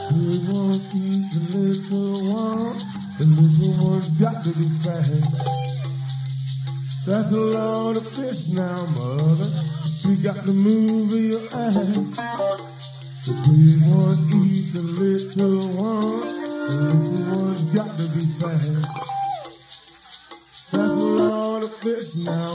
Big ones eat the little one. The little one's got to be fat. That's a lot of fish now, mother. She got to move your ass. The big ones eat the little one. The little one's got to be fat. That's a lot of fish now.